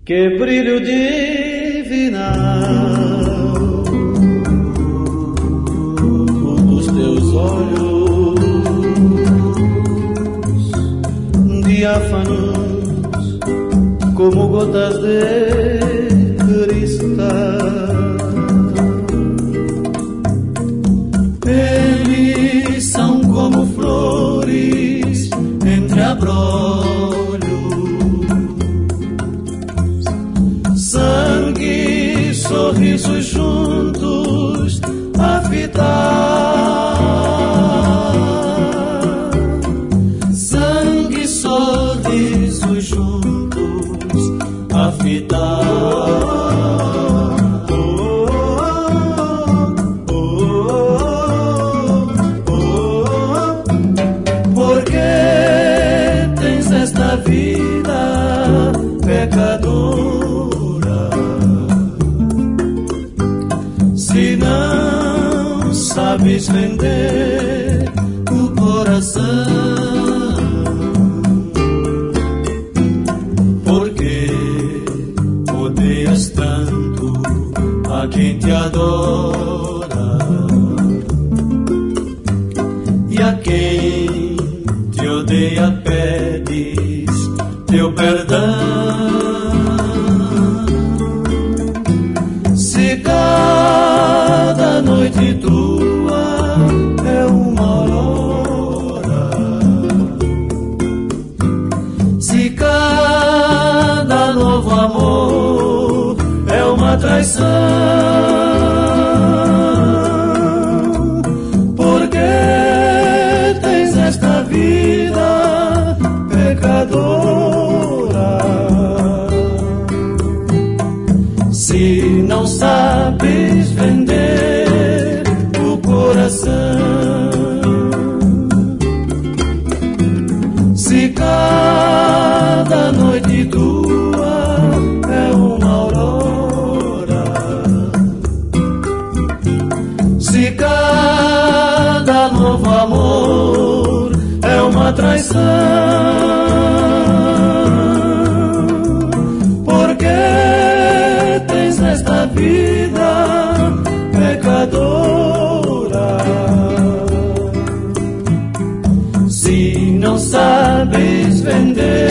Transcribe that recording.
Que brilho divinal os teus olhos diáfanos como gotas de cristal. Eles são como flores entre abrolhos, sangue e sorrisos juntos a fitar. Sangue e sorrisos juntos a fitar. Vida pecadora, se não sabes vender o coração, porque odeias tanto a quem te adora e a quem te odeia pedes teu perdão. Se cada noite tua é uma aurora, se cada novo amor é uma traição, porque tens esta vida pecadora. Se não sabes vender o coração, se cada noite tua é uma aurora, se cada novo amor é uma traição, nesta vida pecadora. Se não sabes vender